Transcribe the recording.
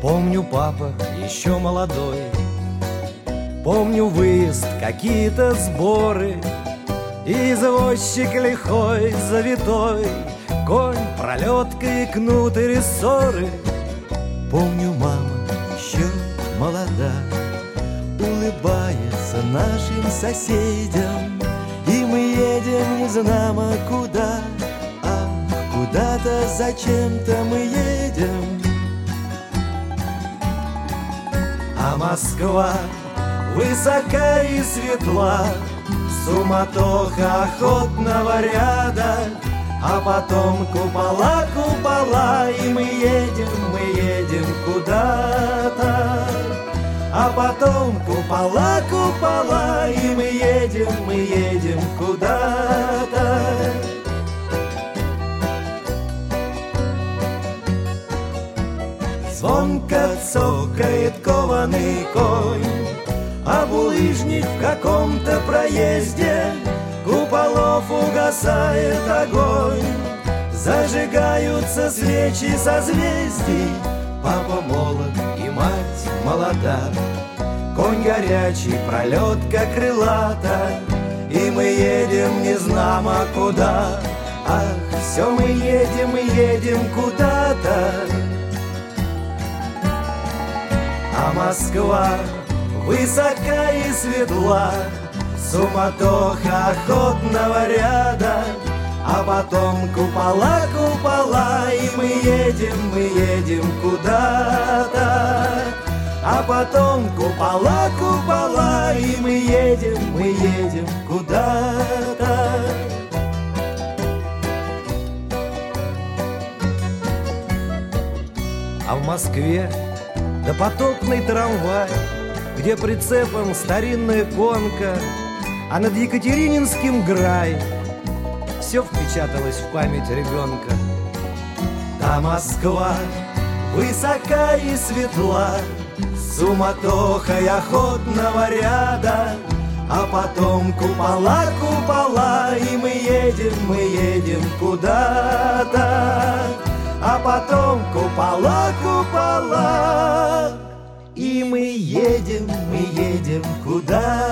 Помню, папа еще молодой, помню выезд, какие-то сборы, извозчик лихой, завитой, конь, пролетка и кнут и рессоры. Помню, мама еще молода, улыбается нашим соседям, и мы едем незнамо куда, куда-то зачем-то мы едем. А Москва высока и светла, суматоха охотного ряда, а потом купола, купола, и мы едем куда-то. А потом купола, купола, и мы едем куда-то. Звонко цокает кованый конь, а булыжник в каком-то проезде, куполов угасает огонь, зажигаются свечи созвездий. Папа молод и мать молода, конь горячий, пролетка крылата, и мы едем незнамо куда. Ах, все мы едем куда-то. А Москва высока и светла, суматоха охотного ряда, а потом купола, купола, и мы едем куда-то. А потом купола, купола, и мы едем куда-то. А в Москве допотопный трамвай, где прицепом старинная конка, а над Екатерининским грай. Все впечаталось в память ребенка. Та Москва высока и светла, суматохой охотного ряда, а потом купола, купола, и мы едем куда-то. А потом купола, купола, и мы едем куда-то.